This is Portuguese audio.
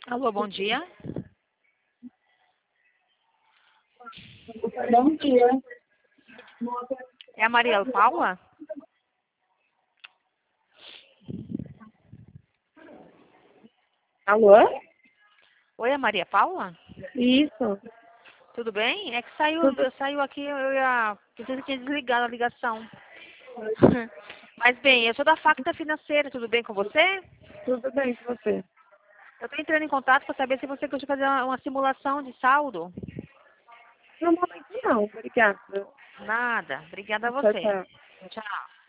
Alô, bom dia. Bom dia. É a Maria Paula? Alô? Oi, é a Maria Paula? Isso. Tudo bem? É que saiu aqui, você tinha desligado a ligação. Mas bem, eu sou da Facta Financeira, tudo bem com você? Tudo bem com você? Eu estou entrando em contato para saber se você gostaria de fazer uma simulação de saldo. No momento não, obrigada. Nada. Obrigada a Tchau, você. tchau. Tchau.